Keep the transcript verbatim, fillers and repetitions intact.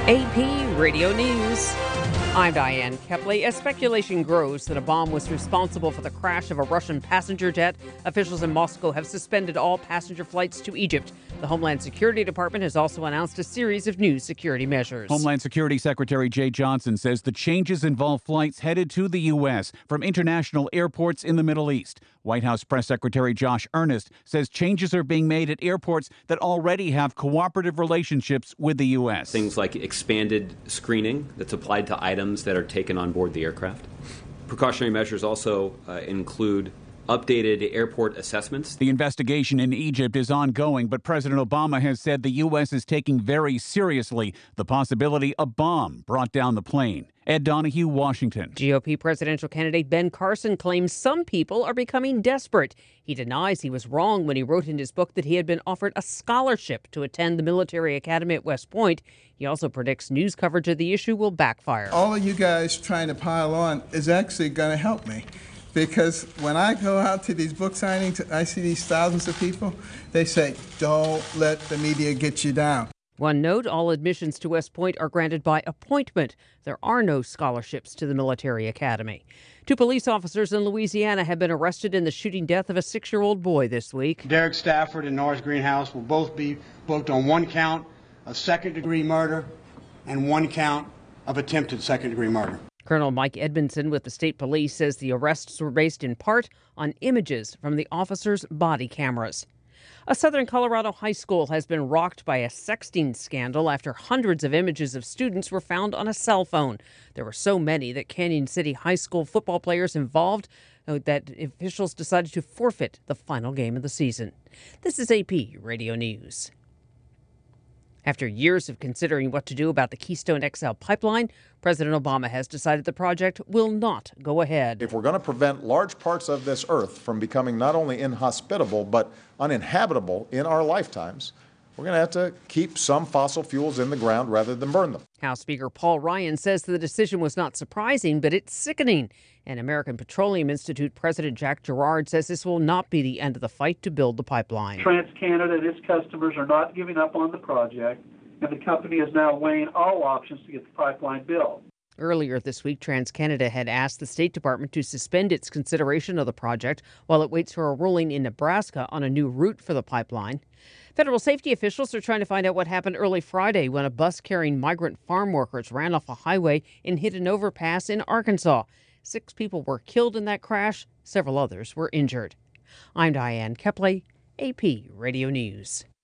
A P Radio News. I'm Diane Kepley. As speculation grows that a bomb was responsible for the crash of a Russian passenger jet, officials in Moscow have suspended all passenger flights to Egypt. The Homeland Security Department has also announced a series of new security measures. Homeland Security Secretary Jay Johnson says the changes involve flights headed to the U S from international airports in the Middle East. White House Press Secretary Josh Earnest says changes are being made at airports that already have cooperative relationships with the U S. Things like expanded screening that's applied to items that are taken on board the aircraft. Precautionary measures also uh, include updated airport assessments. The investigation in Egypt is ongoing, but President Obama has said the U S is taking very seriously the possibility a bomb brought down the plane. Ed Donahue, Washington. G O P presidential candidate Ben Carson claims some people are becoming desperate. He denies he was wrong when he wrote in his book that he had been offered a scholarship to attend the military academy at West Point. He also predicts news coverage of the issue will backfire. All of you guys trying to pile on is actually going to help me. Because when I go out to these book signings, I see these thousands of people, they say, don't let the media get you down. One note, all admissions to West Point are granted by appointment. There are no scholarships to the military academy. Two police officers in Louisiana have been arrested in the shooting death of a six-year-old boy this week. Derek Stafford and Norris Greenhouse will both be booked on one count of second-degree murder and one count of attempted second-degree murder. Colonel Mike Edmondson with the state police says the arrests were based in part on images from the officers' body cameras. A southern Colorado high school has been rocked by a sexting scandal after hundreds of images of students were found on a cell phone. There were so many that Canyon City High School football players involved that officials decided to forfeit the final game of the season. This is A P Radio News. After years of considering what to do about the Keystone X L pipeline, President Obama has decided the project will not go ahead. If we're going to prevent large parts of this earth from becoming not only inhospitable but uninhabitable in our lifetimes, we're going to have to keep some fossil fuels in the ground rather than burn them. House Speaker Paul Ryan says the decision was not surprising, but it's sickening. And American Petroleum Institute President Jack Gerard says this will not be the end of the fight to build the pipeline. TransCanada and its customers are not giving up on the project, and the company is now weighing all options to get the pipeline built. Earlier this week, TransCanada had asked the State Department to suspend its consideration of the project while it waits for a ruling in Nebraska on a new route for the pipeline. Federal safety officials are trying to find out what happened early Friday when a bus carrying migrant farm workers ran off a highway and hit an overpass in Arkansas. Six people were killed in that crash. Several others were injured. I'm Diane Kepley, A P Radio News.